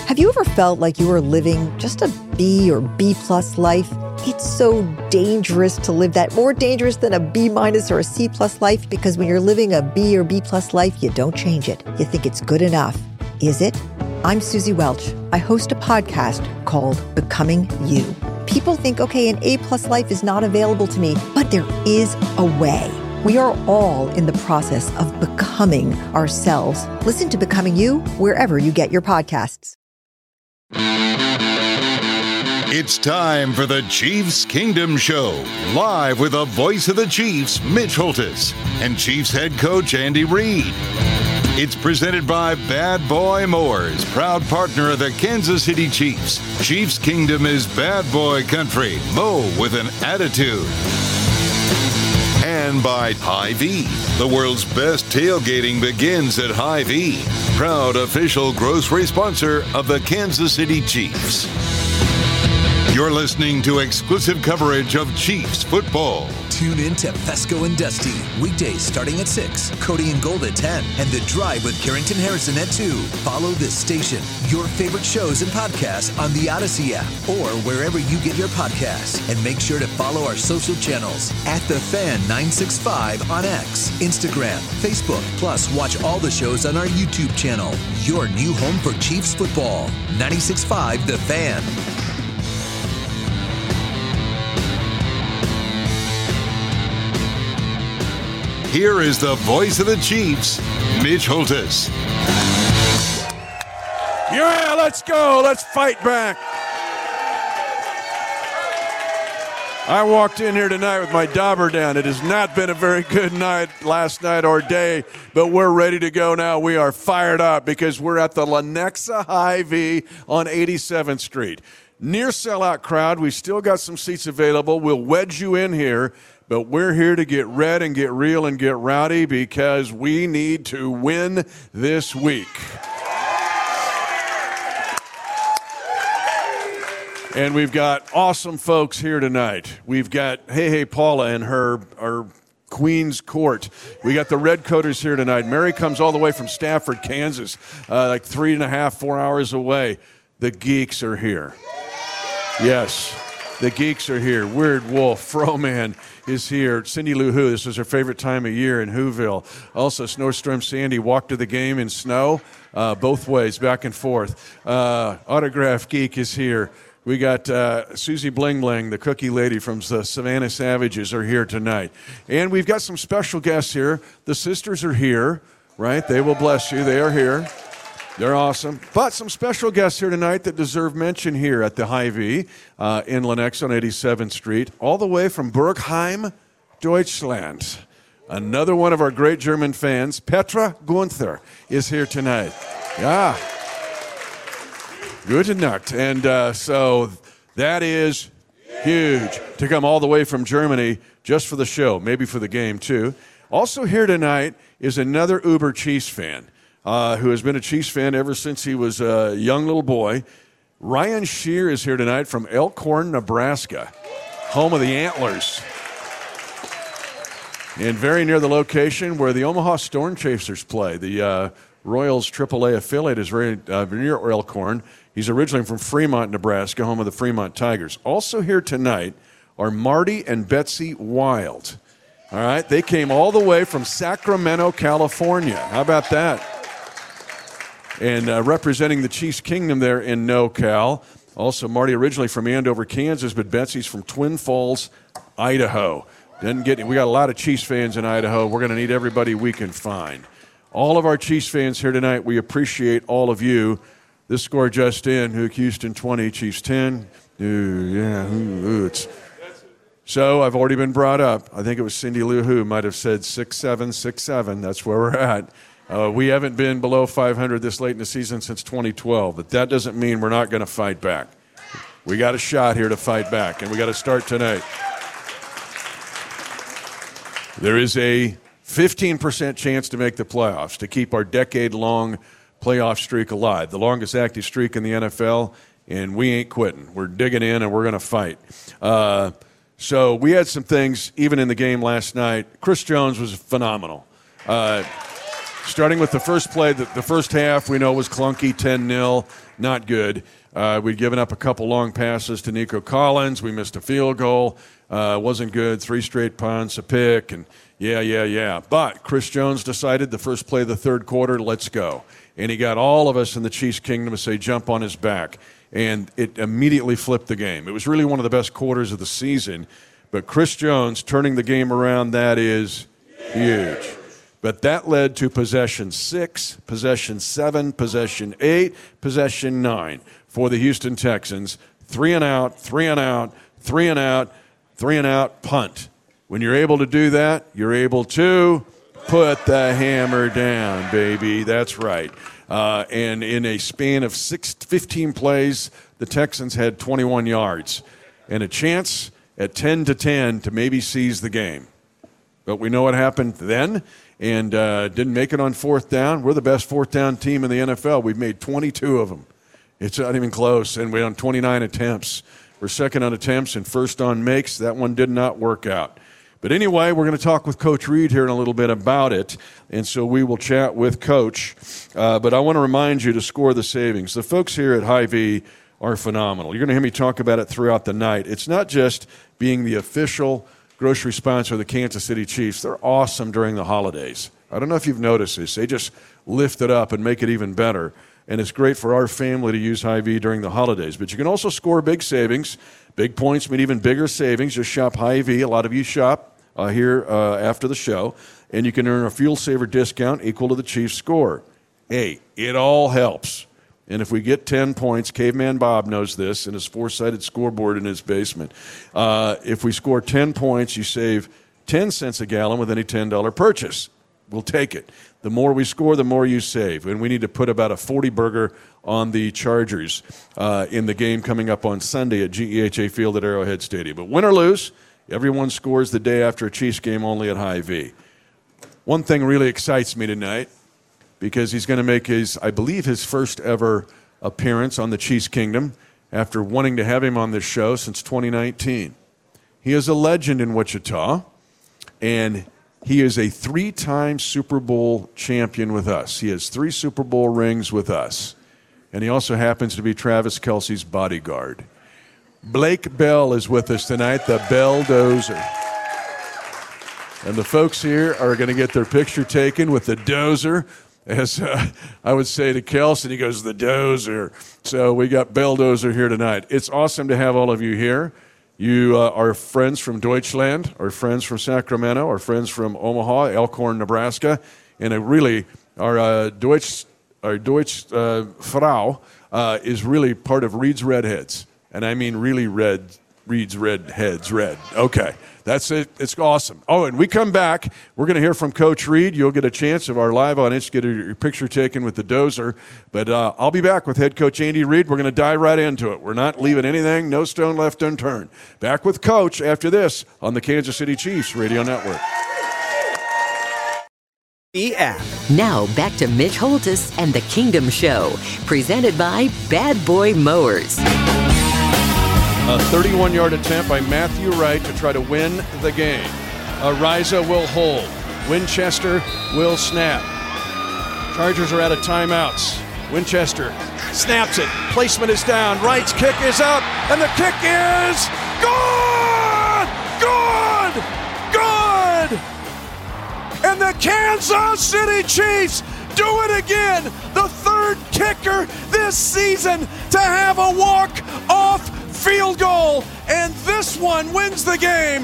Have you ever felt like you were living just a B or B plus life? It's so dangerous to live that, more dangerous than a B minus or a C plus life, because when you're living a B or B plus life, you don't change it. You think it's good enough. Is it? I'm Susie Welch. I host a podcast called Becoming You. People think, okay, an A plus life is not available to me, but there is a way. We are all in the process of becoming ourselves. Listen to Becoming You wherever you get your podcasts. It's time for the Chiefs Kingdom Show, live with the voice of the Chiefs, Mitch Holthus, and Chiefs head coach Andy Reid. It's presented by Bad Boy Mowers, proud partner of the Kansas City Chiefs. Chiefs Kingdom is bad boy country. Mow with an attitude. And by Hy-Vee. The world's best tailgating begins at Hy-Vee, proud official grocery sponsor of the Kansas City Chiefs. You're listening to exclusive coverage of Chiefs football. Tune in to Fesco and Dusty, weekdays starting at 6, Cody and Gold at 10, and The Drive with Carrington Harrison at 2. Follow this station, your favorite shows and podcasts on the Odyssey app or wherever you get your podcasts. And make sure to follow our social channels at The Fan 965 on X, Instagram, Facebook. Plus, watch all the shows on our YouTube channel. Your new home for Chiefs football. 965 The Fan. Here is the voice of the Chiefs, Mitch Holthus. Yeah, let's go. Let's fight back. I walked in here tonight with my dauber down. It has not been a very good night last night or day, but we're ready to go now. We are fired up because we're at the Lenexa Hy-Vee on 87th Street. Near sellout crowd. We still got some seats available. We'll wedge you in here. But we're here to get red and get real and get rowdy because we need to win this week. And we've got awesome folks here tonight. We've got Hey Paula and our Queen's Court. We got the Red Coaters here tonight. Mary comes all the way from Stafford, Kansas, like 3.5, 4 hours away. The Geeks are here. Yes, the Geeks are here. Weird Wolf, Froman is here. Cindy Lou Who, this is her favorite time of year in Whoville. Also, Snowstorm Sandy walked to the game in snow, both ways, back and forth. Autograph Geek is here. We got Susie Bling Bling, the cookie lady from the Savannah Savages, are here tonight. And we've got some special guests here. The sisters are here, right? They will bless you. They are here. They're awesome. But some special guests here tonight that deserve mention here at the Hy-Vee in Lenexa on 87th Street, all the way from Bergheim, Deutschland. Another one of our great German fans, Petra Gunther, is here tonight. Yeah. Gute Nacht. And so that is huge to come all the way from Germany just for the show, maybe for the game too. Also here tonight is another Uber Chiefs fan. Who has been a Chiefs fan ever since he was a young little boy. Ryan Shear is here tonight from Elkhorn, Nebraska, home of the Antlers. And very near the location where the Omaha Storm Chasers play. The Royals AAA affiliate is very near Elkhorn. He's originally from Fremont, Nebraska, home of the Fremont Tigers. Also here tonight are Marty and Betsy Wild. All right, they came all the way from Sacramento, California. How about that? And representing the Chiefs Kingdom there in NoCal. Also, Marty originally from Andover, Kansas, but Betsy's from Twin Falls, Idaho. We got a lot of Chiefs fans in Idaho. We're going to need everybody we can find. All of our Chiefs fans here tonight, we appreciate all of you. This score just in, Houston 20, Chiefs 10. So I've already been brought up. I think it was Cindy Lou Who might have said 6-7, 6-7. That's where we're at. We haven't been below 500 this late in the season since 2012, but that doesn't mean we're not going to fight back. We got a shot here to fight back, and we got to start tonight. There is a 15% chance to make the playoffs, to keep our decade-long playoff streak alive, the longest active streak in the NFL, and we ain't quitting. We're digging in, and we're going to fight. So we had some things, even in the game last night. Chris Jones was phenomenal. Starting with the first play, the first half we know was clunky, 10-0, not good. We'd given up a couple long passes to Nico Collins. We missed a field goal. Wasn't good. 3 straight punts, a pick, and yeah. But Chris Jones decided the first play of the third quarter, let's go. And he got all of us in the Chiefs Kingdom to say jump on his back. And it immediately flipped the game. It was really one of the best quarters of the season. But Chris Jones turning the game around, that is huge. But that led to possession 6, possession 7, possession 8, possession 9 for the Houston Texans. 3 and out, 3 and out, 3 and out, 3 and out, punt. When you're able to do that, you're able to put the hammer down, baby. That's right. And in a span of 15 plays, the Texans had 21 yards and a chance at 10-10 to maybe seize the game. But we know what happened then, and didn't make it on fourth down. We're the best fourth down team in the NFL. We've made 22 of them. It's not even close, and we're on 29 attempts. We're second on attempts and first on makes. That one did not work out. But anyway, we're going to talk with Coach Reed here in a little bit about it, and so we will chat with Coach. But I want to remind you to score the savings. The folks here at Hy-Vee are phenomenal. You're going to hear me talk about it throughout the night. It's not just being the official grocery sponsor of the Kansas City Chiefs. They're awesome during the holidays. I don't know if you've noticed this. They just lift it up and make it even better. And it's great for our family to use Hy-Vee during the holidays. But you can also score big savings. Big points mean even bigger savings. Just shop Hy-Vee. A lot of you shop here after the show. And you can earn a fuel saver discount equal to the Chiefs score. Hey, it all helps. And if we get 10 points, Caveman Bob knows this in his 4-sided scoreboard in his basement. If we score 10 points, you save 10 cents a gallon with any $10 purchase. We'll take it. The more we score, the more you save. And we need to put about a 40-burger on the Chargers in the game coming up on Sunday at GEHA Field at Arrowhead Stadium. But win or lose, everyone scores the day after a Chiefs game only at Hy-Vee. One thing really excites me tonight, because he's going to make I believe his first ever appearance on the Chiefs Kingdom after wanting to have him on this show since 2019. He is a legend in Wichita, and he is a 3-time Super Bowl champion with us. He has 3 Super Bowl rings with us, and he also happens to be Travis Kelce's bodyguard. Blake Bell is with us tonight, the Bell-dozer. And the folks here are going to get their picture taken with the dozer. As I would say to Kelce, he goes, the dozer. So we got Bell-dozer here tonight. It's awesome to have all of you here. You are friends from Deutschland, our friends from Sacramento, our friends from Omaha, Elkhorn, Nebraska, and our Deutsch Frau is really part of Reed's Redheads. And I mean really Reed's Redheads, red. Okay. That's it. It's awesome. Oh, and we come back. We're going to hear from Coach Reed. You'll get a chance of our live audience to get your picture taken with the dozer. But I'll be back with head coach Andy Reid. We're going to dive right into it. We're not leaving anything, no stone left unturned. Back with Coach after this on the Kansas City Chiefs Radio Network. The app. Now back to Mitch Holthus and the Kingdom Show, presented by Bad Boy Mowers. A 31-yard attempt by Matthew Wright to try to win the game. Ariza will hold. Winchester will snap. Chargers are out of timeouts. Winchester snaps it. Placement is down. Wright's kick is up. And the kick is good! Good! Good! And the Kansas City Chiefs do it again. The third kicker this season to have a walk-off field goal, and this one wins the game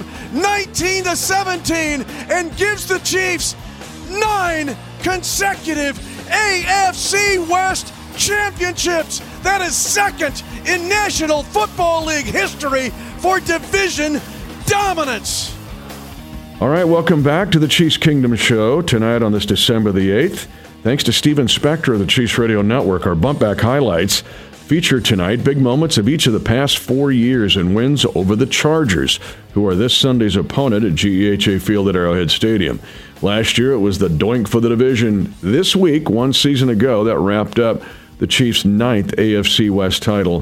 19-17 and gives the Chiefs 9 consecutive AFC West championships. That is second in National Football League history for division dominance. All right, welcome back to the Chiefs Kingdom Show tonight on this December the 8th. Thanks to Steven Spector of the Chiefs Radio Network. Our bump back highlights feature tonight big moments of each of the past 4 years and wins over the Chargers, who are this Sunday's opponent at GEHA Field at Arrowhead Stadium. Last year, it was the doink for the division. This week, one season ago, that wrapped up the Chiefs' 9th AFC West title.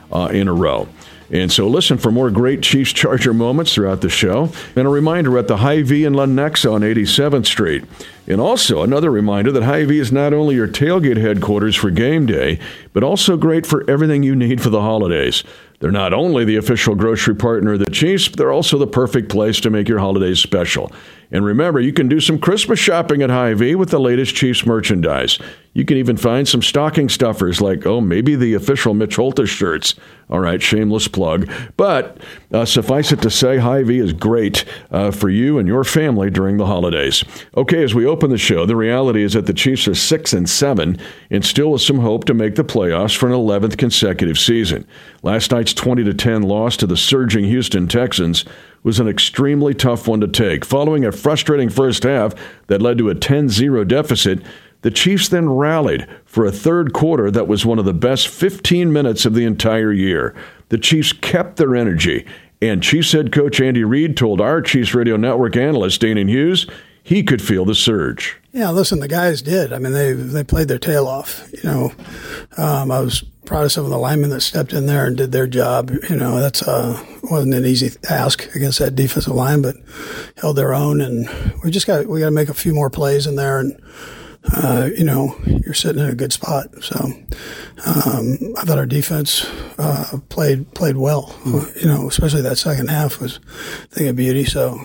in a row. And so listen for more great Chiefs-Charger moments throughout the show. And a reminder at the Hy-Vee in Lenexa on 87th Street. And also another reminder that Hy-Vee is not only your tailgate headquarters for game day, but also great for everything you need for the holidays. They're not only the official grocery partner of the Chiefs, but they're also the perfect place to make your holidays special. And remember, you can do some Christmas shopping at Hy-Vee with the latest Chiefs merchandise. You can even find some stocking stuffers like, maybe the official Mitch Holthus shirts. All right, shameless plug. But suffice it to say, Hy-Vee is great for you and your family during the holidays. Okay, as we open the show, the reality is that the Chiefs are 6-7 and still with some hope to make the playoffs for an 11th consecutive season. Last night's 20-10 loss to the surging Houston Texans was an extremely tough one to take. Following a frustrating first half that led to a 10-0 deficit, the Chiefs then rallied for a third quarter that was one of the best 15 minutes of the entire year. The Chiefs kept their energy, and Chiefs head coach Andy Reid told our Chiefs Radio Network analyst Danon Hughes he could feel the surge. Yeah, listen, the guys did. I mean, they played their tail off. I was proud of some of the linemen that stepped in there and did their job. That's wasn't an easy task against that defensive line, but held their own. And we got to make a few more plays in there. And you're sitting in a good spot. So I thought our defense played well. Especially that second half was a thing of beauty. So.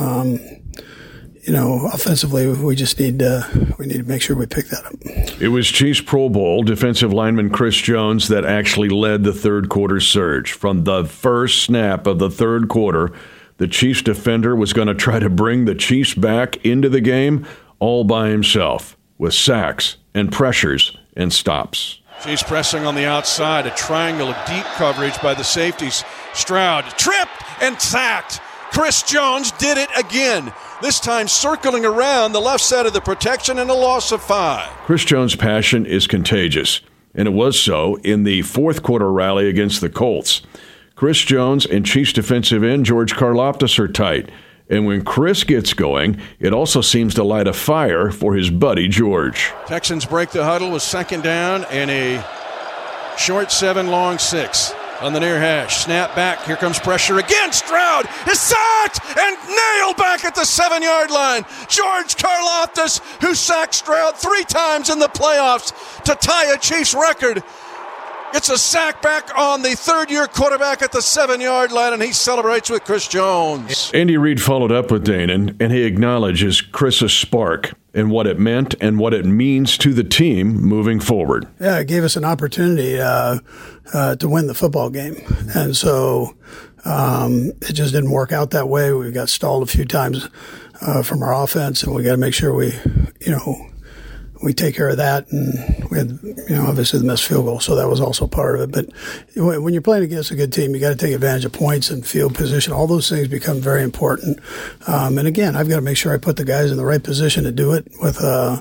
Offensively, we just need to make sure we pick that up. It was Chiefs Pro Bowl defensive lineman Chris Jones that actually led the third quarter surge. From the first snap of the third quarter, the Chiefs defender was going to try to bring the Chiefs back into the game all by himself with sacks and pressures and stops. Chiefs pressing on the outside, a triangle of deep coverage by the safeties. Stroud tripped and sacked. Chris Jones did it again, this time circling around the left side of the protection and a loss of 5. Chris Jones' passion is contagious, and it was so in the fourth quarter rally against the Colts. Chris Jones and Chiefs defensive end George Karlaftis are tight, and when Chris gets going, it also seems to light a fire for his buddy George. Texans break the huddle with second down and a short 7, long 6. On the near hash, snap back, here comes pressure again, Stroud is sacked and nailed back at the 7-yard line. George Karlaftis, who sacked Stroud 3 times in the playoffs to tie a Chiefs record. It's a sack back on the third-year quarterback at the 7-yard line, and he celebrates with Chris Jones. Andy Reid followed up with Danon, and he acknowledges Chris's spark and what it meant and what it means to the team moving forward. Yeah, it gave us an opportunity to win the football game. And so it just didn't work out that way. We got stalled a few times from our offense, and we got to make sure we take care of that. And we had, obviously the missed field goal, so that was also part of it. But when you're playing against a good team, you got to take advantage of points and field position. All those things become very important. And again, I've got to make sure I put the guys in the right position to do it with,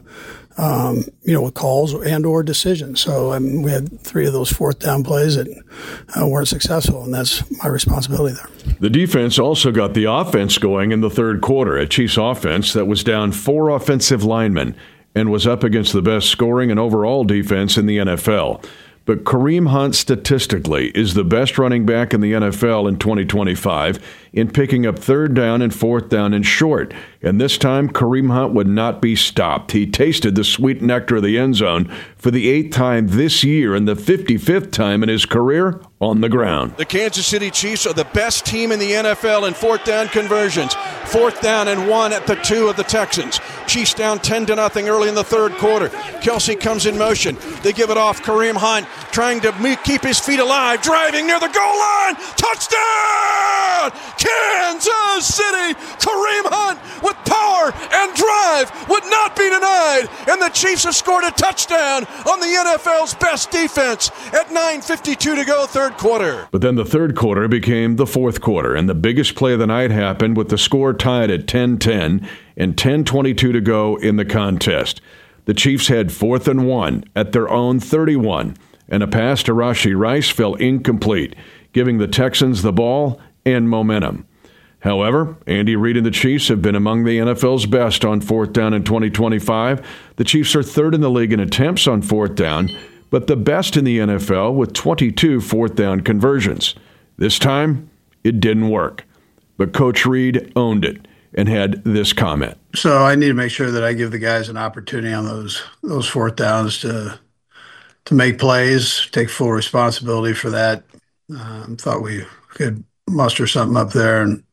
with calls and or decisions. So we had 3 of those fourth down plays that weren't successful, and that's my responsibility there. The defense also got the offense going in the third quarter, a Chiefs offense that was down 4 offensive linemen and was up against the best scoring and overall defense in the NFL. But Kareem Hunt statistically is the best running back in the NFL in 2025 in picking up third down and fourth down and short. And this time, Kareem Hunt would not be stopped. He tasted the sweet nectar of the end zone for the 8th time this year and the 55th time in his career on the ground. The Kansas City Chiefs are the best team in the NFL in fourth down conversions. 4th down and 1 at the 2 of the Texans. Chiefs down 10-0 early in the third quarter. Kelsey comes in motion. They give it off. Kareem Hunt trying to keep his feet alive, driving near the goal line. Touchdown! Kansas City! Kareem Hunt with power and drive would not be denied. And the Chiefs have scored a touchdown on the NFL's best defense at 9:52 to go, third quarter. But then the third quarter became the fourth quarter, and the biggest play of the night happened with the score tied at 10-10 and 10:22 to go in the contest. The Chiefs had 4th and 1 at their own 31, and a pass to Rashee Rice fell incomplete, giving the Texans the ball and momentum. However, Andy Reid and the Chiefs have been among the NFL's best on 4th down in 2025. The Chiefs are 3rd in the league in attempts on 4th down, but the best in the NFL with 22 fourth down conversions. This time, it didn't work. But Coach Reid owned it and had this comment. So I need to make sure that I give the guys an opportunity on those fourth downs to make plays, take full responsibility for that. Thought we could muster something up there, and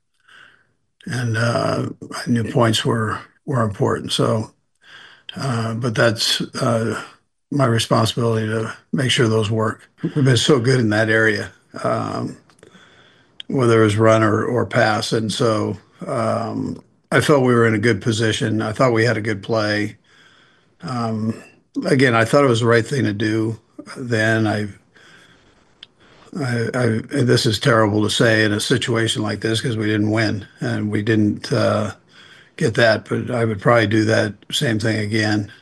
I knew points were important. So, but that's my responsibility to make sure those work. We've been so good in that area, whether it was run or pass, and so I felt we were in a good position. I thought we had a good play. Again, I thought it was the right thing to do. Then this is terrible to say in a situation like this because we didn't win and we didn't get that, but I would probably do that same thing again.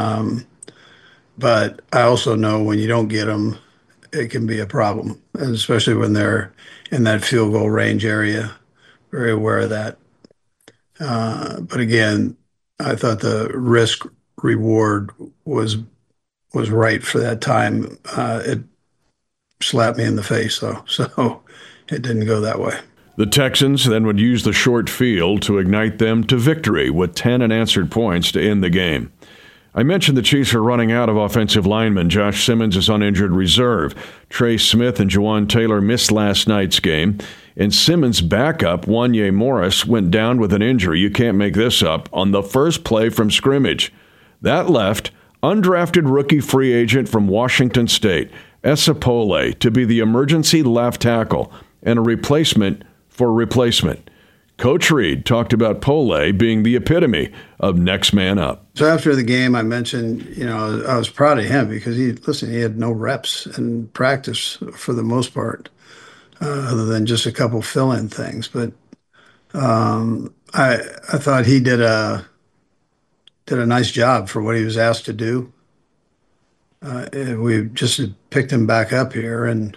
But I also know when you don't get them, it can be a problem, and especially when they're in that field goal range area. Very aware of that. But again, I thought the risk reward was right for that time. It slapped me in the face, though, so it didn't go that way. The Texans then would use the short field to ignite them to victory with 10 unanswered points to end the game. I mentioned the Chiefs are running out of offensive linemen. Josh Simmons is on injured reserve. Trey Smith and Jawan Taylor missed last night's game. And Simmons' backup, Wanye Morris, went down with an injury. You can't make this up. On the first play from scrimmage. That left undrafted rookie free agent from Washington State, Esapole, to be the emergency left tackle and a replacement for replacement. Coach Reid talked about Pole being the epitome of next man up. So after the game, I mentioned, I was proud of him because he had no reps in practice for the most part, other than just a couple fill-in things. But I thought he did a nice job for what he was asked to do. We just picked him back up here, and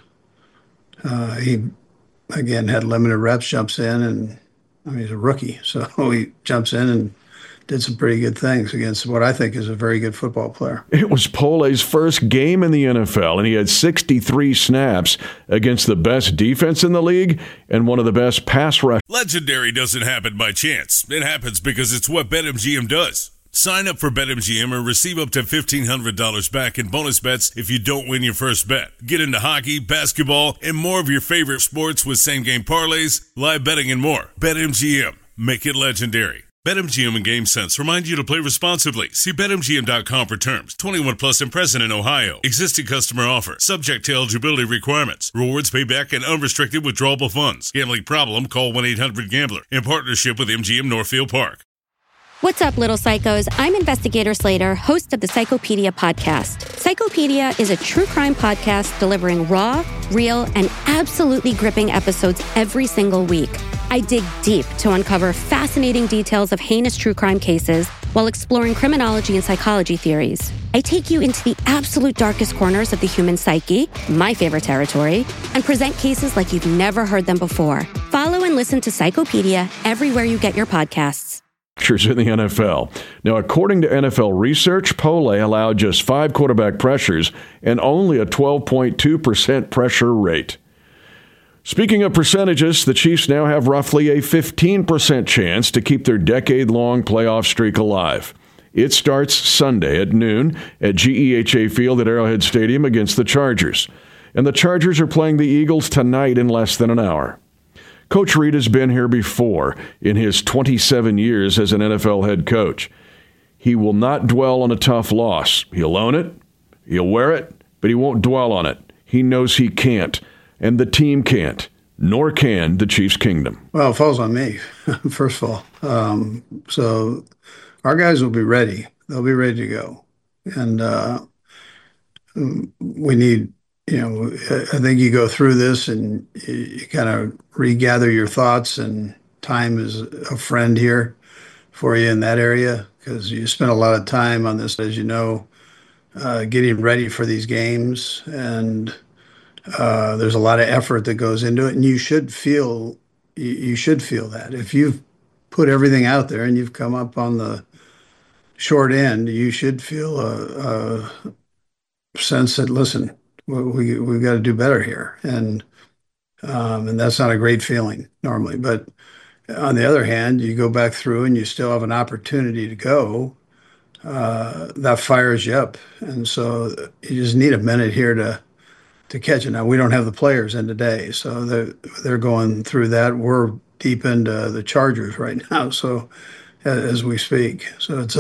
he again had limited reps, jumps in, and he's a rookie, so he jumps in and did some pretty good things against what I think is a very good football player. It was Pole's first game in the NFL, and he had 63 snaps against the best defense in the league and one of the best pass rush. Legendary doesn't happen by chance. It happens because it's what BetMGM does. Sign up for BetMGM and receive up to $1,500 back in bonus bets if you don't win your first bet. Get into hockey, basketball, and more of your favorite sports with same-game parlays, live betting, and more. BetMGM. Make it legendary. BetMGM and GameSense remind you to play responsibly. See BetMGM.com for terms. 21 plus and present in Ohio. Existing customer offer. Subject to eligibility requirements. Rewards payback and unrestricted withdrawable funds. Gambling problem? Call 1-800-GAMBLER. In partnership with MGM Northfield Park. What's up, little psychos? I'm Investigator Slater, host of the Psychopedia podcast. Psychopedia is a true crime podcast delivering raw, real, and absolutely gripping episodes every single week. I dig deep to uncover fascinating details of heinous true crime cases while exploring criminology and psychology theories. I take you into the absolute darkest corners of the human psyche, my favorite territory, and present cases like you've never heard them before. Follow and listen to Psychopedia everywhere you get your podcasts. In the NFL. Now, according to NFL research, Pole allowed just 5 quarterback pressures and only a 12.2% pressure rate. Speaking of percentages, the Chiefs now have roughly a 15% chance to keep their decade-long playoff streak alive. It starts Sunday at noon at GEHA Field at Arrowhead Stadium against the Chargers. And the Chargers are playing the Eagles tonight in less than an hour. Coach Reid has been here before in his 27 years as an NFL head coach. He will not dwell on a tough loss. He'll own it, he'll wear it, but he won't dwell on it. He knows he can't, and the team can't, nor can the Chiefs' kingdom. Well, it falls on me, first of all. So our guys will be ready. They'll be ready to go. And we need... I think you go through this and you kind of regather your thoughts, and time is a friend here for you in that area because you spend a lot of time on this, as you know, getting ready for these games. And there's a lot of effort that goes into it, and you should feel that. If you've put everything out there and you've come up on the short end, you should feel sense that, listen, we've got to do better here. And that's not a great feeling normally. But on the other hand, you go back through and you still have an opportunity to go. That fires you up. And so you just need a minute here to catch it. Now, we don't have the players in today, so they're going through that. We're deep into the Chargers right now, so as we speak. So it's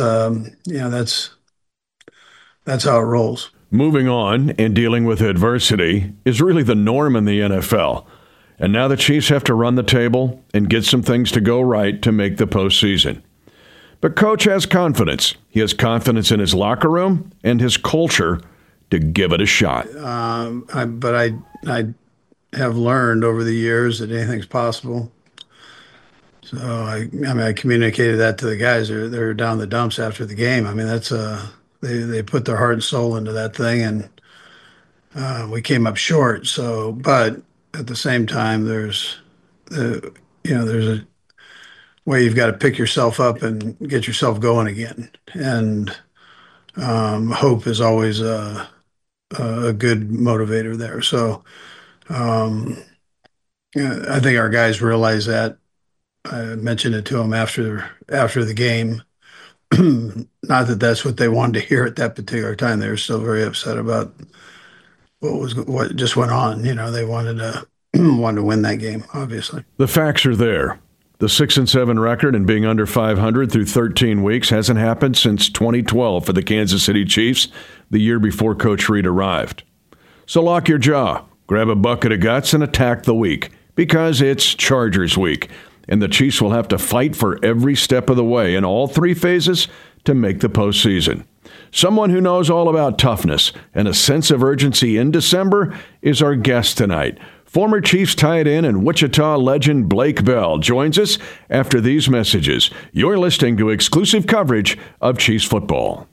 that's how it rolls. Moving on and dealing with adversity is really the norm in the NFL. And now the Chiefs have to run the table and get some things to go right to make the postseason. But Coach has confidence. He has confidence in his locker room and his culture to give it a shot. But I have learned over the years that anything's possible. So I communicated that to the guys. They're down the dumps after the game. I mean, that's they put their heart and soul into that thing, and we came up short. So, but at the same time, there's a way you've got to pick yourself up and get yourself going again. And hope is always a good motivator there. So I think our guys realize that. I mentioned it to them after the game. Not that that's what they wanted to hear at that particular time. They were still very upset about what just went on. They wanted to win that game, obviously. The facts are there. The 6-7 record and being under 500 through 13 weeks hasn't happened since 2012 for the Kansas City Chiefs, the year before Coach Reid arrived. So lock your jaw, grab a bucket of guts, and attack the week, because it's Chargers week, and the Chiefs will have to fight for every step of the way in all three phases to make the postseason. Someone who knows all about toughness and a sense of urgency in December is our guest tonight. Former Chiefs tight end and Wichita legend Blake Bell joins us after these messages. You're listening to exclusive coverage of Chiefs football.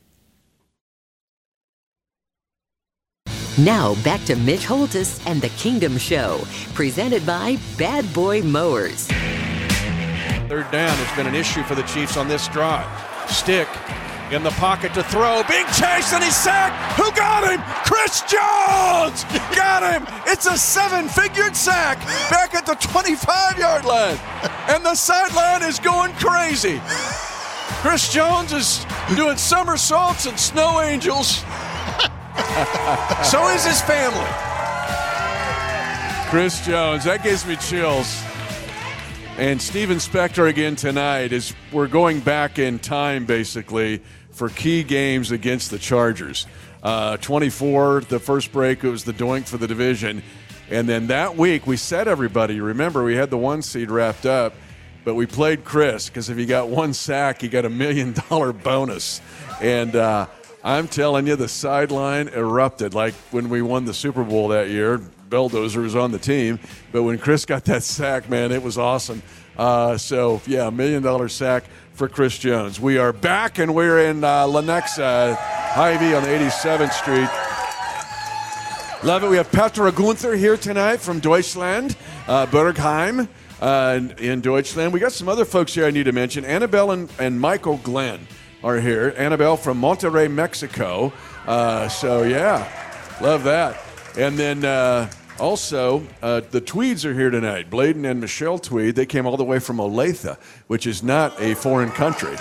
Now back to Mitch Holthus and the Kingdom Show, presented by Bad Boy Mowers. Third down has been an issue for the Chiefs on this drive. Stick in the pocket to throw, being chased, and he's sacked. Who got him? Chris Jones got him. It's a 7-figured sack back at the 25-yard line, and the sideline is going crazy. Chris Jones is doing somersaults and snow angels. So is his family. Chris Jones, that gives me chills. And Steven Spector again tonight, as we're going back in time basically for key games against the Chargers. 24, the first break, it was the doink for the division. And then that week we said, everybody, remember we had the 1 seed wrapped up, but we played Chris, because if he got one sack, he got $1 million bonus. And I'm telling you, the sideline erupted like when we won the Super Bowl that year. Belldozer was on the team, but when Chris got that sack, man, it was awesome. So, yeah, $1 million sack for Chris Jones. We are back, and we're in Lenexa, Hy-Vee on 87th Street. Love it. We have Petra Gunther here tonight from Deutschland, Bergheim in Deutschland. We got some other folks here I need to mention. Annabelle and Michael Glenn are here. Annabelle from Monterrey, Mexico. So, yeah, love that. And then also, the Tweeds are here tonight. Bladen and Michelle Tweed. They came all the way from Olathe, which is not a foreign country.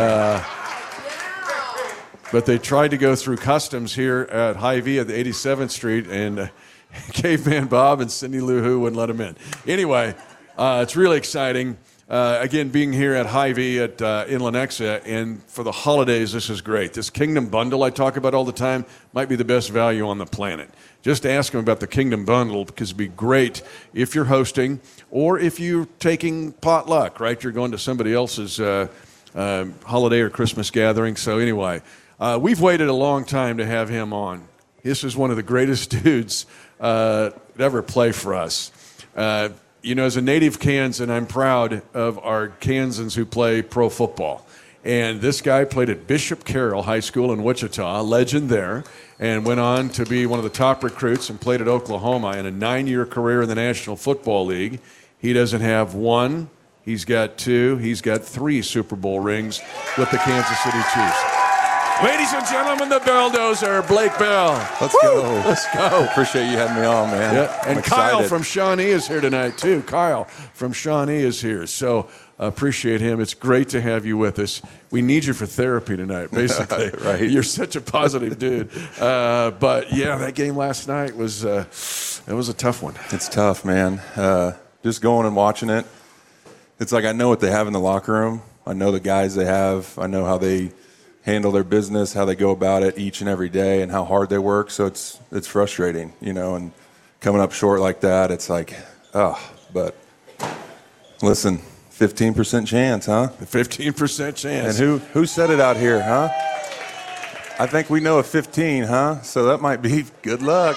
But they tried to go through customs here at Hy-Vee at the 87th Street, and Caveman Bob and Cindy Lou Who wouldn't let them in. Anyway, it's really exciting. Again, being here at Hy-Vee in Lenexa, and for the holidays, this is great. This Kingdom Bundle I talk about all the time might be the best value on the planet. Just ask them about the Kingdom Bundle, because it'd be great if you're hosting or if you're taking potluck, right? You're going to somebody else's holiday or Christmas gathering. So anyway, we've waited a long time to have him on. This is one of the greatest dudes that ever play for us. As a native Kansan, I'm proud of our Kansans who play pro football. And this guy played at Bishop Carroll High School in Wichita, a legend there, and went on to be one of the top recruits and played at Oklahoma in a 9-year career in the National Football League. He doesn't have one. He's got 2. He's got 3 Super Bowl rings with the Kansas City Chiefs. Ladies and gentlemen, the Belldozer, Blake Bell. Let's go. Let's go. Appreciate you having me on, man. Yeah. And Kyle from Shawnee is here tonight, too. Kyle from Shawnee is here. So appreciate him. It's great to have you with us. We need you for therapy tonight, basically. Right. You're such a positive dude. But, yeah, that game last night was it was a tough one. It's tough, man. Just going and watching it, it's like I know what they have in the locker room. I know the guys they have. I know how they handle their business, how they go about it each and every day, and how hard they work. So it's frustrating, and coming up short like that, it's like, but listen, 15% chance, huh? 15% chance. And who said it out here, huh? I think we know a 15, huh? So that might be good luck.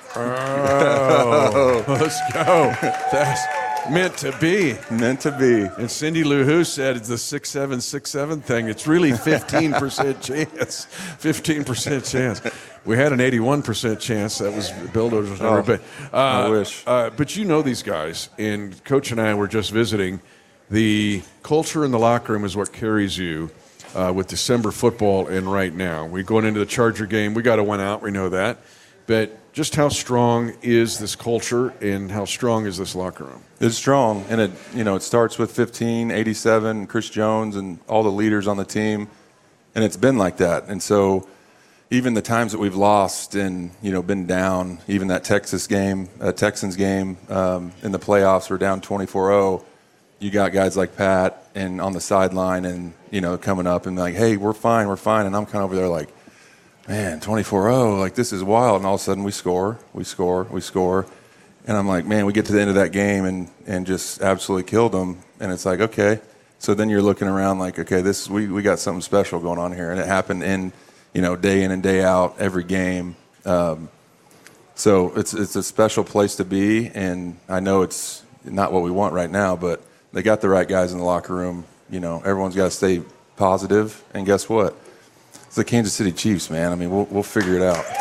Oh, let's go. That's meant to be. Meant to be. And Cindy Lou Who said it's the 6-7-6-7 thing. It's really 15% chance. 15% chance. We had an 81% chance. That was Belldozer number. I wish. But you know these guys, and Coach and I were just visiting. The culture in the locker room is what carries you with December football and right now. We're going into the Charger game. We got to win out. We know that. But just how strong is this culture and how strong is this locker room? It's strong, and it starts with 15, 87, Chris Jones, and all the leaders on the team, and it's been like that. And so even the times that we've lost and been down, even that Texans game in the playoffs, we're down 24-0. You got guys like Pat and on the sideline and coming up and like, hey, we're fine, and I'm kind of over there like, man, 24-0, like this is wild. And all of a sudden we score. And I'm like, man, we get to the end of that game and just absolutely killed them. And it's like, okay. So then you're looking around like, okay, we got something special going on here. And it happened day in and day out, every game. So it's a special place to be. And I know it's not what we want right now, but they got the right guys in the locker room. Everyone's got to stay positive. And guess what? It's the Kansas City Chiefs, man. I mean, we'll figure it out.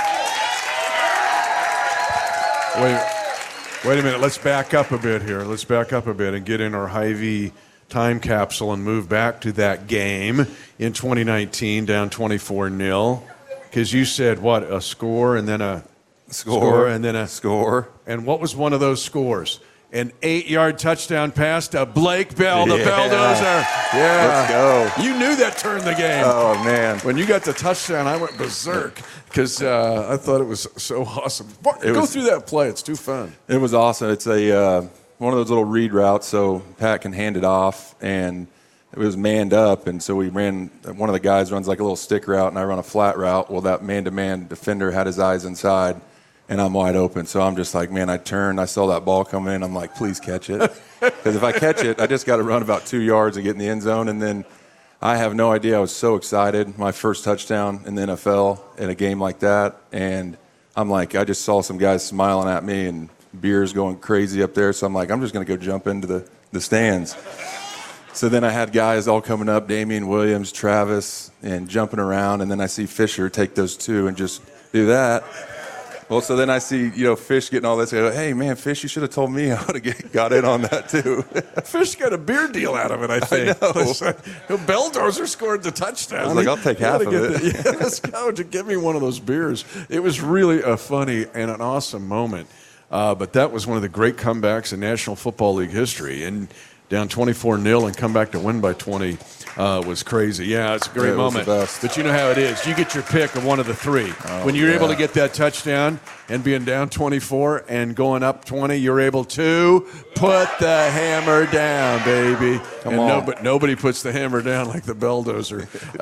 Wait a minute. Let's back up a bit here. Let's back up a bit and get in our Hy-Vee time capsule and move back to that game in 2019, down 24-0. Because you said, what, a score and then a score and then a score. And what was one of those scores? An 8-yard touchdown pass to Blake Bell, the Belldozer. Yeah. Let's go. You knew that turned the game. Oh, man. When you got the touchdown, I went berserk because I thought it was so awesome. Go through that play. It's too fun. It was awesome. It's one of those little read routes so Pat can hand it off, and it was manned up, and so we ran – one of the guys runs like a little stick route, and I run a flat route. Well, that man-to-man defender had his eyes inside, and I'm wide open. So I'm just like, man, I turned. I saw that ball come in. I'm like, please catch it. Because if I catch it, I just got to run about 2 yards and get in the end zone. And then I have no idea. I was so excited. My first touchdown in the NFL in a game like that. And I'm like, I just saw some guys smiling at me and beers going crazy up there. So I'm like, I'm just going to go jump into the stands. So then I had guys all coming up, Damian Williams, Travis, and jumping around. And then I see Fisher take those two and just do that. Well, so then I see, Fish getting all this. I go, hey, man, Fish, you should have told me I would have got in on that, too. Fish got a beer deal out of it, I think. I know. Belldozer scored the touchdown. I was like, I'll take half of it. Yeah, let's go. To give me one of those beers. It was really a funny and an awesome moment. But that was one of the great comebacks in National Football League history. And down 24-0 and come back to win by 20 was crazy. Yeah, it's a great moment. But you know how it is. You get your pick of one of the three. When you're able to get that touchdown and being down 24 and going up 20, you're able to put the hammer down, baby. Come on. But nobody puts the hammer down like the Belldozer.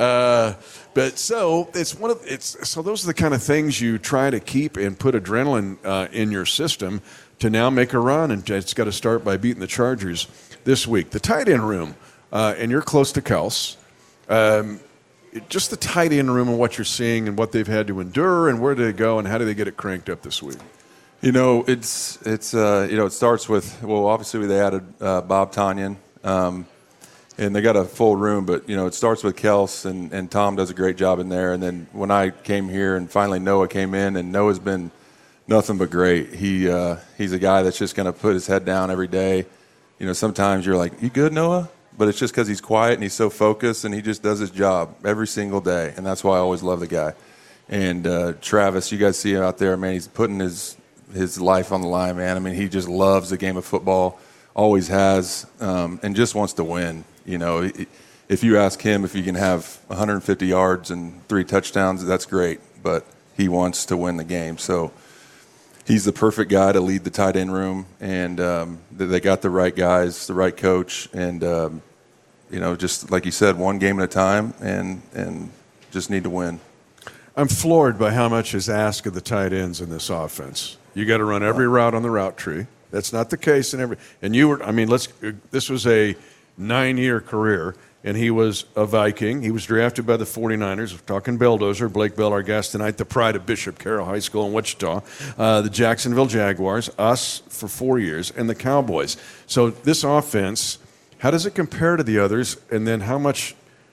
But so so those are the kind of things you try to keep and put adrenaline in your system to now make a run, and it's got to start by beating the Chargers this week. The tight end room, and you're close to Kels. Just the tight end room and what you're seeing and what they've had to endure and where do they go and how do they get it cranked up this week? It starts with, well, obviously they added Bob Tonyan, and they got a full room, but, it starts with Kels, and Tom does a great job in there. And then when I came here and finally Noah came in, and Noah's been nothing but great. He's a guy that's just going to put his head down every day. Sometimes you're like, you good, Noah? but it's just because he's quiet and he's so focused and he just does his job every single day. And that's why I always love the guy. And Travis, you guys see him out there, man, he's putting his life on the line, man. I mean, he just loves the game of football, always has, and just wants to win. You know, if you ask him if he can have 150 yards and 3 touchdowns, that's great. But he wants to win the game. So he's the perfect guy to lead the tight end room. And they got the right guys, the right coach. And, you know, just like you said, one game at a time and just need to win. I'm floored by how much is asked of the tight ends in this offense. You got to run every route on the route tree. That's not the case in every. And you were, I mean, this was a 9-year career, and he was a Viking. He was drafted by the 49ers. We're talking Bulldozer, Blake Bell, our guest tonight, the pride of Bishop Carroll High School in Wichita, the Jacksonville Jaguars, us for 4 years, and the Cowboys. So this offense, how does it compare to the others, and then how much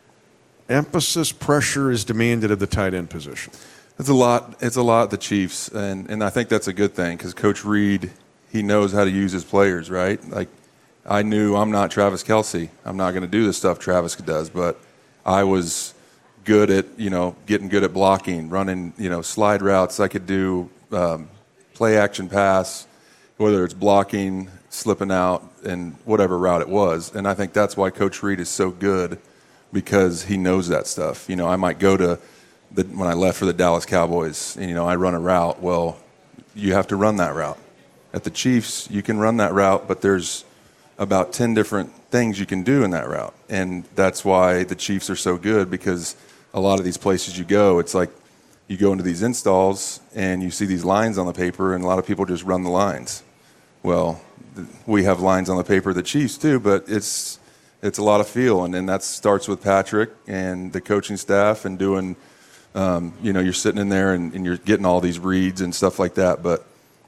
emphasis, pressure is demanded of the tight end position? It's a lot. It's a lot, the Chiefs, and I think that's a good thing because Coach Reed, he knows how to use his players, right? Like, I knew I'm not Travis Kelce. I'm not going to do the stuff Travis does, but I was good at, you know, getting good at blocking, running, you know, slide routes. I could do play action pass, whether it's blocking, slipping out, and whatever route it was. And I think that's why Coach Reed is so good because he knows that stuff. You know, I might go to when I left for the Dallas Cowboys, and, you know, I run a route. Well, you have to run that route. At the Chiefs, you can run that route, but there's about 10 different things you can do in that route. And that's why the Chiefs are so good, because a lot of these places you go, it's like you go into these installs and you see these lines on the paper, and a lot of people just run the lines. Well, we have lines on the paper, the Chiefs too, but it's a lot of feel, and that starts with Patrick and the coaching staff and doing, you know, you're sitting in there and you're getting all these reads and stuff like that. But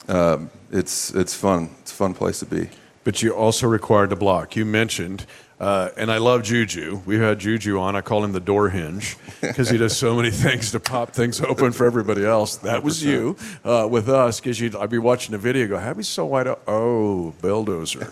it's fun. It's a fun place to be. But you're also required to block. You mentioned, and I love Juju. We had Juju on. I call him the door hinge because he does so many things to pop things open for everybody else. That was you with us, because I'd be watching the video, go, "Have me so wide up." Oh, Bulldozer.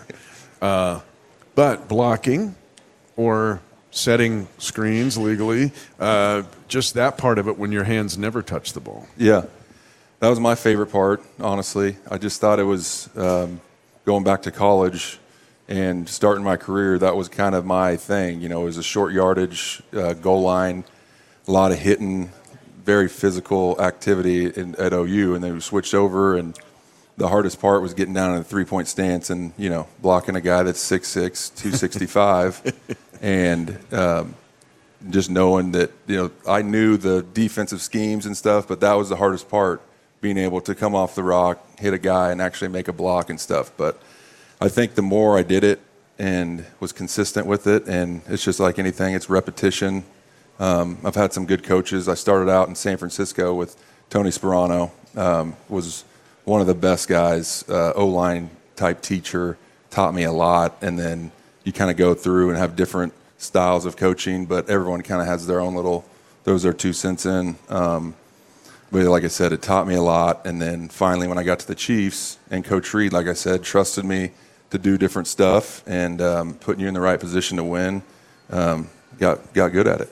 But blocking or setting screens legally, just that part of it when your hands never touch the ball. Yeah, that was my favorite part, honestly. I just thought it was going back to college and starting my career, that was kind of my thing. You know, it was a short yardage, goal line, a lot of hitting, very physical activity at OU, and then we switched over, and the hardest part was getting down in the three-point stance and, you know, blocking a guy that's 6'6", 265, and just knowing that, you know, I knew the defensive schemes and stuff, but that was the hardest part, being able to come off the rock, hit a guy, and actually make a block and stuff. But I think the more I did it and was consistent with it, and it's just like anything, it's repetition. I've had some good coaches. I started out in San Francisco with Tony Sperano, was one of the best guys, O-line type teacher, taught me a lot. And then you kind of go through and have different styles of coaching, but everyone kind of has their own little, those are 2 cents in. But like I said, it taught me a lot. And then finally when I got to the Chiefs, and Coach Reed, like I said, trusted me to do different stuff and putting you in the right position to win, got good at it.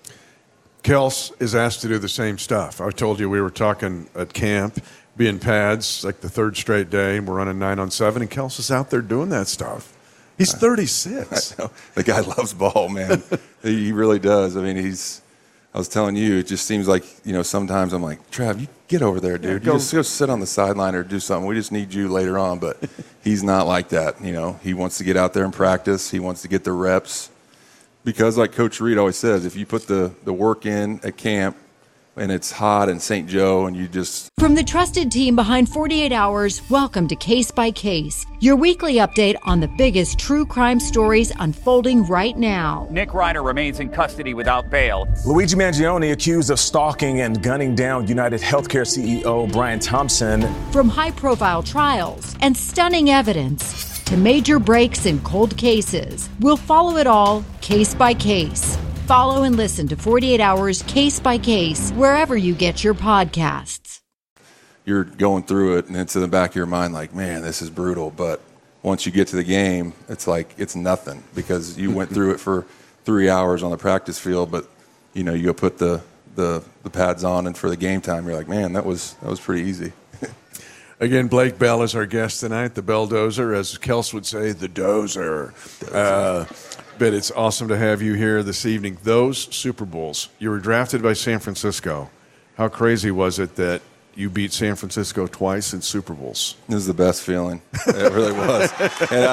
Kels is asked to do the same stuff. I told you we were talking at camp, being pads, like the third straight day, and we're running 9-on-7, and Kels is out there doing that stuff. He's 36. I know. The guy loves ball, man. He really does. I mean, I was telling you, it just seems like, you know, sometimes I'm like, Trav, you get over there, dude. You just go sit on the sideline or do something. We just need you later on. But he's not like that. You know, he wants to get out there and practice. He wants to get the reps. Because like Coach Reed always says, if you put the work in at camp and it's hot in St. Joe and you just... From the trusted team behind 48 Hours, welcome to Case by Case, your weekly update on the biggest true crime stories unfolding right now. Nick Ryder remains in custody without bail. Luigi Mangione accused of stalking and gunning down United Healthcare CEO Brian Thompson. From high-profile trials and stunning evidence to major breaks in cold cases, we'll follow it all case by case. Follow and listen to 48 Hours Case by Case wherever you get your podcasts. You're going through it, and it's in the back of your mind like, man, this is brutal. But once you get to the game, it's like it's nothing because you went through it for 3 hours on the practice field, but you know, you go put the pads on, and for the game time, you're like, man, that was pretty easy. Again, Blake Bell is our guest tonight, the Belldozer, as Kels would say, the dozer. But it's awesome to have you here this evening. Those Super Bowls, you were drafted by San Francisco. How crazy was it that you beat San Francisco twice in Super Bowls? It was the best feeling. It really was. And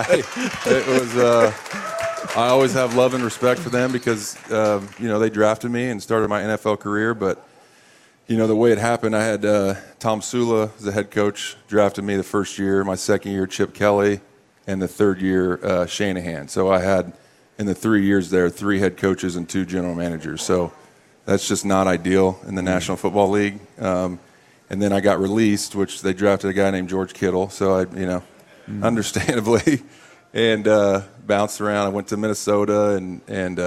I always have love and respect for them because, you know, they drafted me and started my NFL career. But, you know, the way it happened, I had Tom Sula as the head coach, drafted me the first year, my second year, Chip Kelly, and the third year, Shanahan. So I had, in the 3 years there, 3 head coaches and 2 general managers. So that's just not ideal in the National Football League. And then I got released, which they drafted a guy named George Kittle. So I, you know, understandably, and bounced around. I went to Minnesota and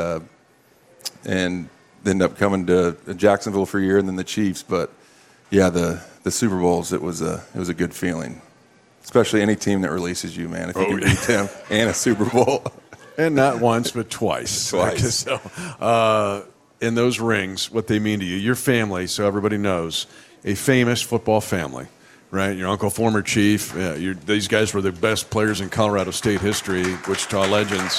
ended up coming to Jacksonville for a year, and then the Chiefs. But yeah, the Super Bowls, it was a good feeling, especially any team that releases you, man. If you can beat them and a Super Bowl, and not once but twice. Twice. So, in those rings, what they mean to you, your family, so everybody knows. A famous football family, right? Your uncle, former chief. Yeah, these guys were the best players in Colorado State history, Wichita legends.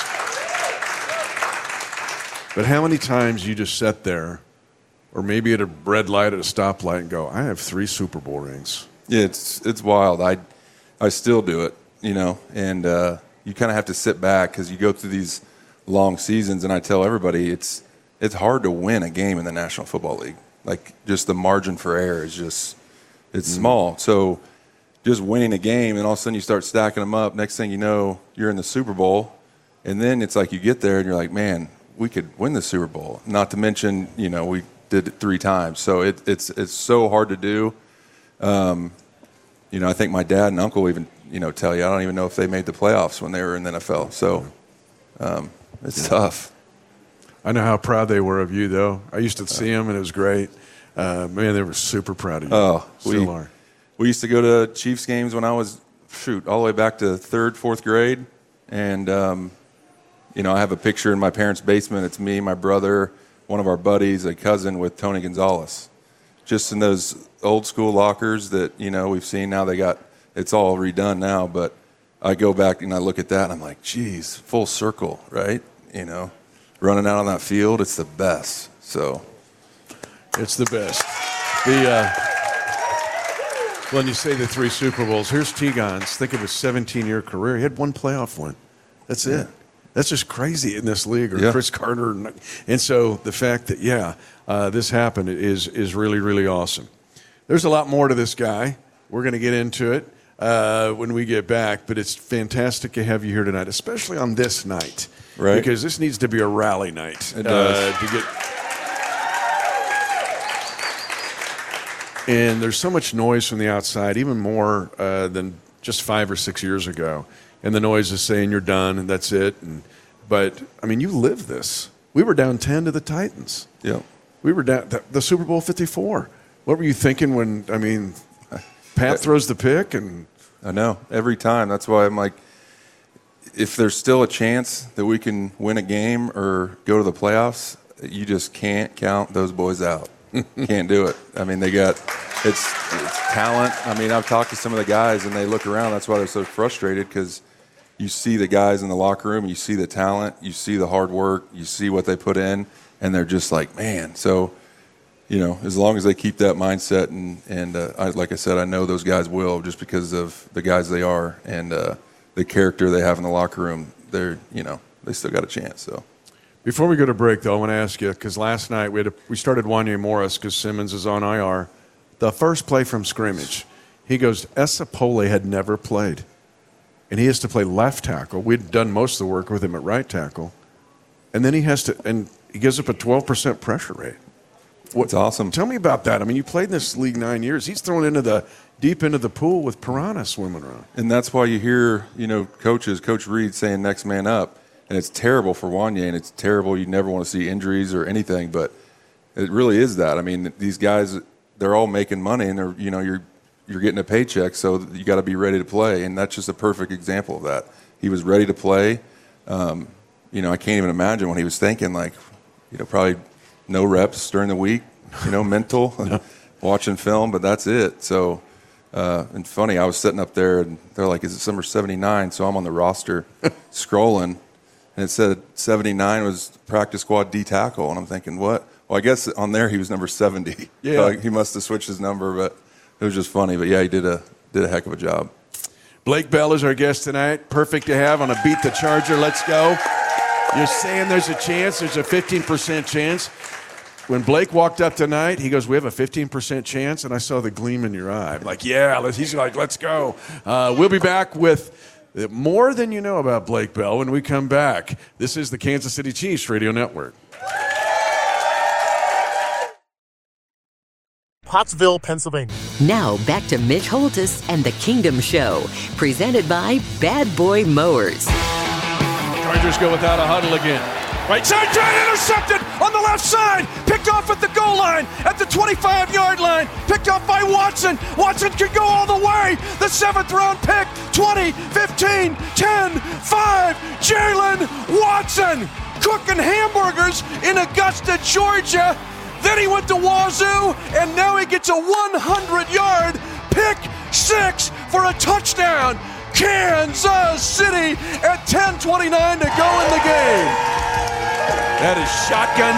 But how many times you just sat there, or maybe at a red light at a stoplight, and go, I have 3 Super Bowl rings? Yeah, it's wild. I still do it, you know, and you kind of have to sit back because you go through these long seasons, and I tell everybody it's hard to win a game in the National Football League. Like, just the margin for error is just, it's small. So just winning a game, and all of a sudden you start stacking them up. Next thing you know, you're in the Super Bowl. And then it's like you get there and you're like, man, we could win the Super Bowl. Not to mention, you know, we did it 3 times. So it's so hard to do. You know, I think my dad and uncle even, you know, tell you, I don't even know if they made the playoffs when they were in the NFL. So it's tough. I know how proud they were of you, though. I used to see them, and it was great. Man, they were super proud of you. Oh, still are. We used to go to Chiefs games when I was, all the way back to 3rd, 4th grade. And, you know, I have a picture in my parents' basement. It's me, my brother, one of our buddies, a cousin with Tony Gonzalez. Just in those old school lockers that, you know, we've seen now. It's all redone now. But I go back and I look at that, and I'm like, geez, full circle, right? You know. Running out on that field, it's the best. So, it's the best. When you say the 3 Super Bowls, here's Tegon's. Think of his 17-year career. He had 1 playoff win. That's it. That's just crazy in this league. Or Chris Carter, and so the fact that this happened is really, really awesome. There's a lot more to this guy. We're going to get into it when we get back, but it's fantastic to have you here tonight, especially on this night. Right. Because this needs to be a rally night. It does. And there's so much noise from the outside, even more than just 5 or 6 years ago. And the noise is saying you're done and that's it. But, I mean, you live this. We were down 10 to the Titans. Yeah. We were down the Super Bowl 54. What were you thinking when, Pat throws the pick? And I know. Every time. That's why I'm like, if there's still a chance that we can win a game or go to the playoffs, you just can't count those boys out. Can't do it. I mean, it's talent. I mean, I've talked to some of the guys, and they look around. That's why they're so frustrated, because you see the guys in the locker room, you see the talent, you see the hard work, you see what they put in, and they're just like, man. So, you know, as long as they keep that mindset, and like I said, I know those guys will, just because of the guys they are and the character they have in the locker room. They still got a chance. So, before we go to break, though, I want to ask you, because last night we started Wanya Morris because Simmons is on IR. The first play from scrimmage, he goes, Esapole had never played, and he has to play left tackle. We'd done most of the work with him at right tackle, and then he gives up a 12% pressure rate. What's awesome? Tell me about that. I mean, you played in this league 9 years. He's thrown deep into the pool with piranha swimming around. And that's why you hear, Coach Reed saying next man up. And it's terrible for Wanya, and it's terrible. You never want to see injuries or anything, but it really is that. I mean, these guys, they're all making money, and they're, you're getting a paycheck, so you got to be ready to play. And that's just a perfect example of that. He was ready to play. You know, I can't even imagine what he was thinking, like, you know, probably no reps during the week, you know, mental, watching film, but that's it. So, and funny, I was sitting up there, and they're like, is it number 79? So I'm on the roster scrolling, and it said 79 was practice squad D tackle, and I'm thinking, what? Well, I guess on there he was number 70. Yeah. So he must have switched his number, but it was just funny. But, yeah, he did a heck of a job. Blake Bell is our guest tonight. Perfect to have on a Beat the Charger. Let's go. You're saying there's a chance, there's a 15% chance. When Blake walked up tonight, he goes, we have a 15% chance, and I saw the gleam in your eye. I'm like, yeah, he's like, let's go. We'll be back with more than you know about Blake Bell when we come back. This is the Kansas City Chiefs Radio Network. Pottsville, Pennsylvania. Now back to Mitch Holthus and the Kingdom Show, presented by Bad Boy Mowers. Chargers go without a huddle again. Right side, trying intercepted on the left side. Picked off at the goal line, at the 25-yard line. Picked off by Watson. Watson could go all the way. The 7th-round pick, 20, 15, 10, 5. Jalen Watson cooking hamburgers in Augusta, Georgia. Then he went to Wazoo, and now he gets a 100-yard pick six for a touchdown. Kansas City at 10:29 to go in the game. That is Shotgun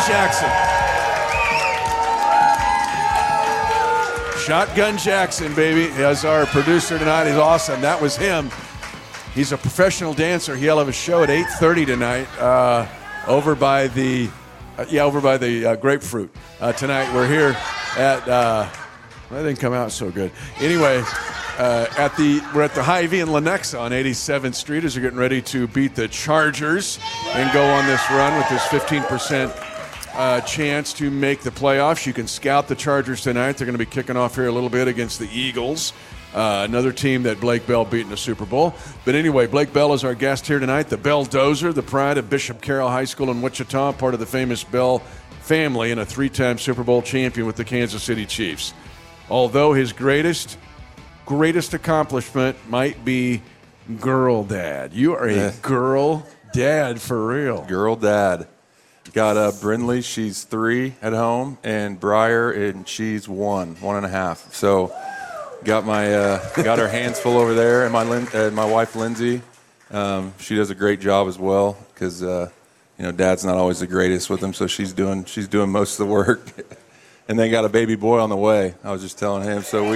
Jackson. Shotgun Jackson, baby, as our producer tonight. He's awesome. That was him. He's a professional dancer. He'll have a show at 8:30 tonight over by the Grapefruit. Tonight we're here at, that didn't come out so good. Anyway, we're at the Hy-Vee in Lenexa on 87th Street as we're getting ready to beat the Chargers and go on this run with this 15% chance to make the playoffs. You can scout the Chargers tonight. They're going to be kicking off here a little bit against the Eagles, another team that Blake Bell beat in the Super Bowl. But anyway, Blake Bell is our guest here tonight. The Bell Dozer, the pride of Bishop Carroll High School in Wichita, part of the famous Bell family and a 3-time Super Bowl champion with the Kansas City Chiefs. Although his greatest accomplishment might be girl dad. You are a girl dad for real. Girl dad. Got Brindley, she's 3 at home, and Briar, and she's 1.5. So got her hands full over there, and my wife Lindsay. She does a great job as well because Dad's not always the greatest with them, so she's doing most of the work. And then got a baby boy on the way. I was just telling him, so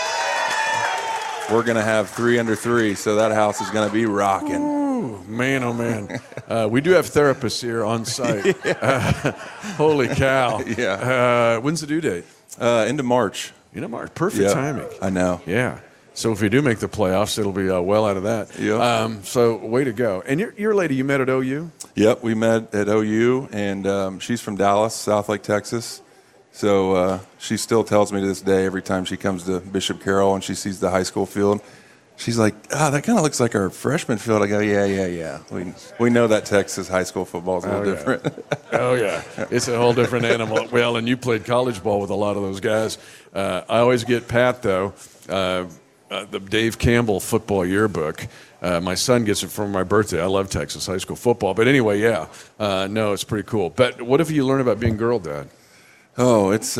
we're gonna have 3 under 3, so that house is gonna be rocking. Ooh, man, oh man. We do have therapists here on site. Holy cow. Yeah. When's the due date? End of March. End of March. Perfect timing. I know. Yeah. So if you do make the playoffs, it'll be well out of that. Yeah. So way to go. And your lady you met at OU? Yep, we met at OU, and she's from Dallas, Southlake, Texas. So she still tells me to this day, every time she comes to Bishop Carroll and she sees the high school field, she's like, that kind of looks like our freshman field. I go, yeah. We know that Texas high school football is a little different. Oh, yeah. It's a whole different animal. Well, and you played college ball with a lot of those guys. I always get Pat, though, the Dave Campbell football yearbook. My son gets it for my birthday. I love Texas high school football. But anyway, yeah. No, it's pretty cool. But what if you learn about being girl dad? Oh, it's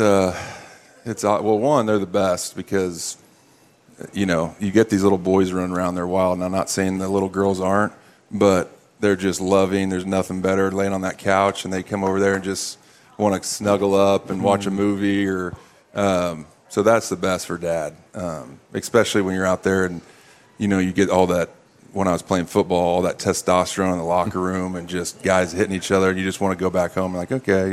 one, they're the best because, you get these little boys running around, they're wild, and I'm not saying the little girls aren't, but they're just loving. There's nothing better laying on that couch, and they come over there and just want to snuggle up and watch a movie, or so that's the best for dad, especially when you're out there and, you get all that, when I was playing football, all that testosterone in the locker room and just guys hitting each other, and you just want to go back home and like, okay,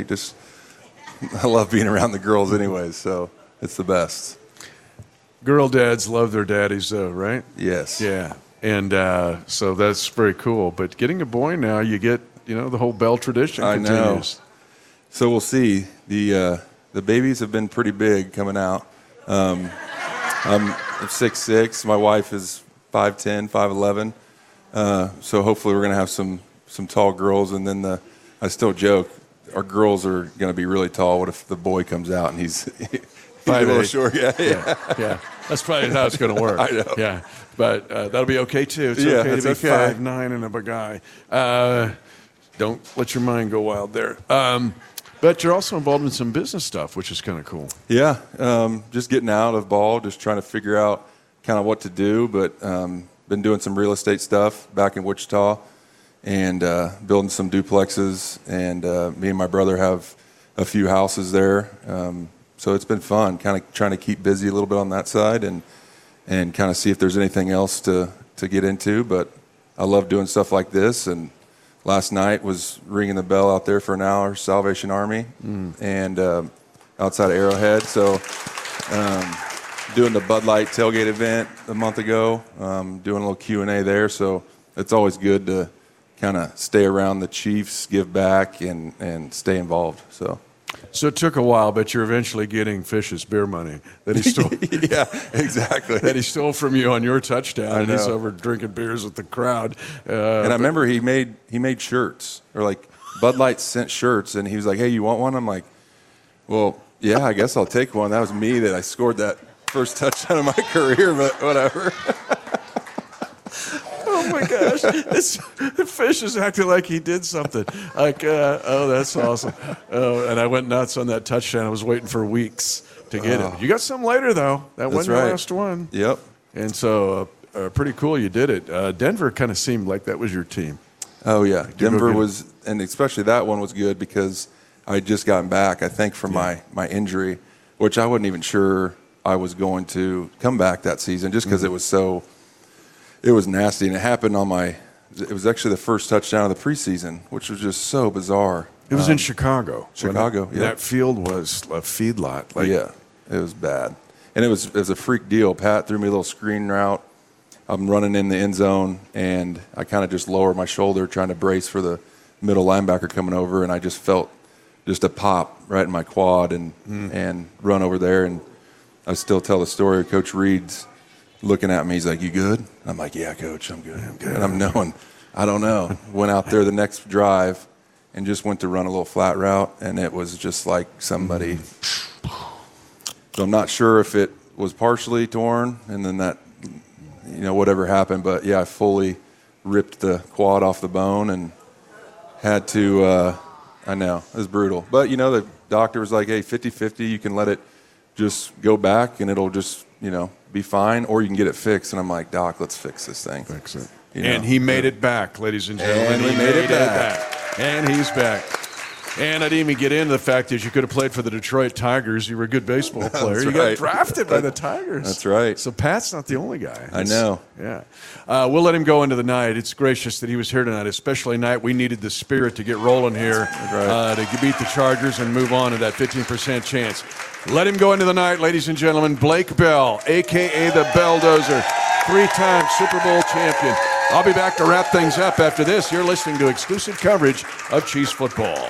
I love being around the girls anyways, so it's the best. Girl dads love their daddies, though, right? Yes. Yeah, and so that's very cool. But getting a boy now, you get, the whole Bell tradition continues. I know. So we'll see. The babies have been pretty big coming out. I'm 6'6". My wife is 5'10", 5'11". So hopefully we're going to have some tall girls, and then I still joke, our girls are going to be really tall. What if the boy comes out and he's a little short? Yeah. That's probably how it's going to work. I know. Yeah, but that'll be okay too. It's Yeah, okay to be it's okay. 5'9" and a big guy. Don't let your mind go wild there. But you're also involved in some business stuff, which is kind of cool. Yeah, just getting out of ball, just trying to figure out kind of what to do. But been doing some real estate stuff back in Wichita and building some duplexes. And me and my brother have a few houses there. So it's been fun, kind of trying to keep busy a little bit on that side and kind of see if there's anything else to get into. But I love doing stuff like this. And last night was ringing the bell out there for an hour, Salvation Army, and outside of Arrowhead. So doing the Bud Light tailgate event a month ago, doing a little Q&A there. So it's always good to kind of stay around the Chiefs, give back, and stay involved. So it took a while, but you're eventually getting Fish's beer money that he stole. Yeah, exactly. That he stole from you on your touchdown, I and he's know. over drinking beers with the crowd. And I remember he made shirts, or like Bud Light sent shirts, and he was like, "Hey, you want one?" I'm like, "Well, yeah, I guess I'll take one." That was me that I scored that first touchdown of my career, but whatever. Oh my gosh, Fish is acting like he did something. Like, oh, that's awesome. Oh, and I went nuts on that touchdown. I was waiting for weeks to get it. You got some later though. That wasn't your last one. Yep. And so, pretty cool. You did it. Denver kind of seemed like that was your team. Oh yeah, Denver was, and especially that one was good because I had just gotten back, I think, from my injury, which I wasn't even sure I was going to come back that season, just because it was nasty, and it happened it was actually the first touchdown of the preseason, which was just so bizarre. It was in Chicago. Chicago, yeah. That field was a feedlot. Yeah, it was bad. And it was a freak deal. Pat threw me a little screen route. I'm running in the end zone, and I kind of just lower my shoulder trying to brace for the middle linebacker coming over, and I just felt just a pop right in my quad and run over there. And I still tell the story of Coach Reed's looking at me. He's like, "You good?" I'm like, "Yeah, Coach, I'm good." And I'm knowing, I don't know. Went out there the next drive and just went to run a little flat route, and it was just like somebody. So I'm not sure if it was partially torn and then that, whatever happened. But, yeah, I fully ripped the quad off the bone and had to I know, it was brutal. But, the doctor was like, "Hey, 50-50, you can let it just go back and it'll just, be fine, or you can get it fixed." And I'm like, "Doc, let's fix this thing." Fix it. And he made it back, ladies and gentlemen. And he we made it back. And he's back. And I didn't even get into the fact that you could have played for the Detroit Tigers. You were a good baseball player. That's you right. got drafted by the Tigers. That's right. So Pat's not the only guy. I know. Yeah. We'll let him go into the night. It's gracious that he was here tonight, especially tonight. We needed the spirit to get rolling here to beat the Chargers and move on to that 15% chance. Let him go into the night, ladies and gentlemen. Blake Bell, a.k.a. the Belldozer, 3-time Super Bowl champion. I'll be back to wrap things up after this. You're listening to exclusive coverage of Chiefs football.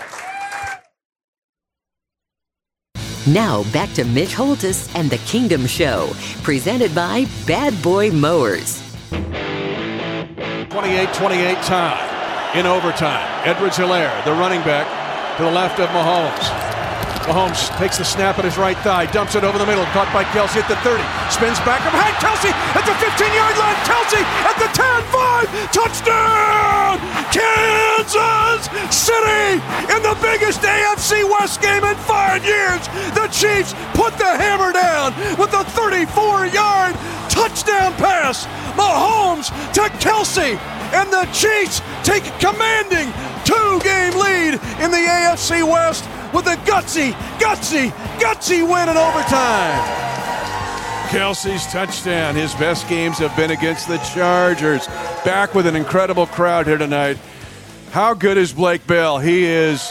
Now back to Mitch Holthus and the Kingdom Show, presented by Bad Boy Mowers. 28-28 tie in overtime. Edwards-Helaire, the running back, to the left of Mahomes. Mahomes takes the snap at his right thigh, dumps it over the middle, caught by Kelsey at the 30, spins back behind Kelsey at the 15-yard line. Kelsey at the 10-5, touchdown! Kansas City in the biggest AFC West game in 5 years. The Chiefs put the hammer down with a 34-yard touchdown pass. Mahomes to Kelsey, and the Chiefs take a commanding 2-game lead in the AFC West with a gutsy win in overtime. Kelsey's touchdown. His best games have been against the Chargers. Back with an incredible crowd here tonight. How good is Blake Bell? He is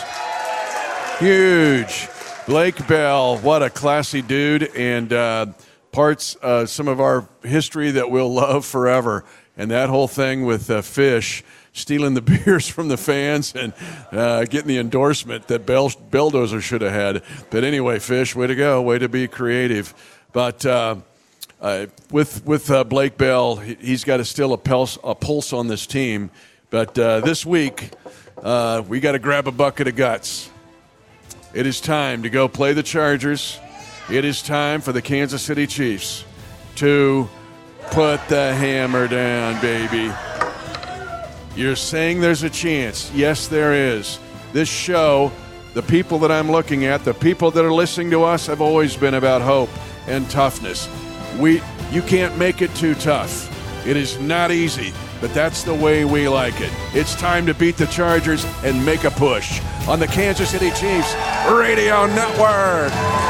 huge. Blake Bell, what a classy dude, and some of our history that we'll love forever. And that whole thing with Fish stealing the beers from the fans and getting the endorsement that Belldozer should have had. But anyway, Fish, way to go. Way to be creative. But with Blake Bell, he's got to still a pulse on this team. But this week, we got to grab a bucket of guts. It is time to go play the Chargers. It is time for the Kansas City Chiefs to put the hammer down, baby. You're saying there's a chance. Yes, there is. This show, the people that I'm looking at, the people that are listening to us have always been about hope and toughness. You can't make it too tough. It is not easy, but that's the way we like it. It's time to beat the Chargers and make a push on the Kansas City Chiefs Radio Network.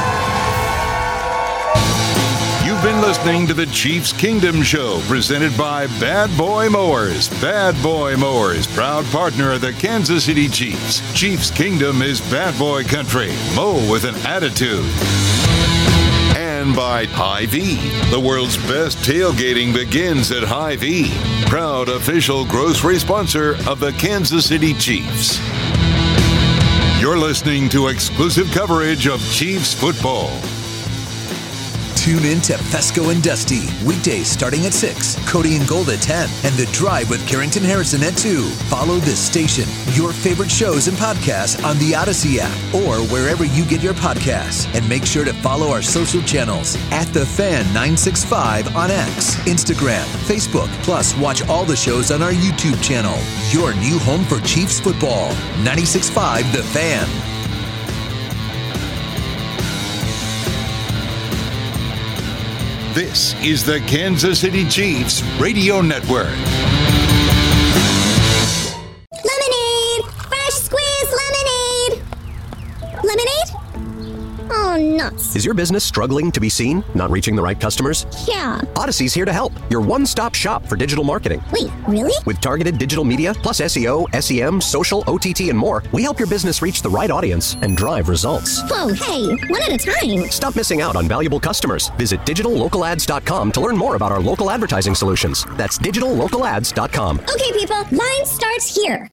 You've been listening to the Chiefs Kingdom Show, presented by Bad Boy Mowers. Bad Boy Mowers, proud partner of the Kansas City Chiefs. Chiefs Kingdom is bad boy country. Mow with an attitude. And by Hy-Vee. The world's best tailgating begins at Hy-Vee. Proud official grocery sponsor of the Kansas City Chiefs. You're listening to exclusive coverage of Chiefs football. Tune in to Fesco and Dusty, weekdays starting at 6, Cody and Gold at 10, and The Drive with Carrington Harrison at 2. Follow this station, your favorite shows and podcasts on the Odyssey app or wherever you get your podcasts. And make sure to follow our social channels at The Fan 965 on X, Instagram, Facebook. Plus, watch all the shows on our YouTube channel. Your new home for Chiefs football. 965 The Fan. This is the Kansas City Chiefs Radio Network. Lemonade! Fresh squeezed lemonade! Lemonade? Oh, nuts. Is your business struggling to be seen? Not reaching the right customers? Yeah. Odyssey's here to help. Your one-stop shop for digital marketing. Wait, really? With targeted digital media, plus SEO, SEM, social, OTT, and more, we help your business reach the right audience and drive results. Whoa, hey, one at a time. Stop missing out on valuable customers. Visit digitallocalads.com to learn more about our local advertising solutions. That's digitallocalads.com. Okay, people, line starts here.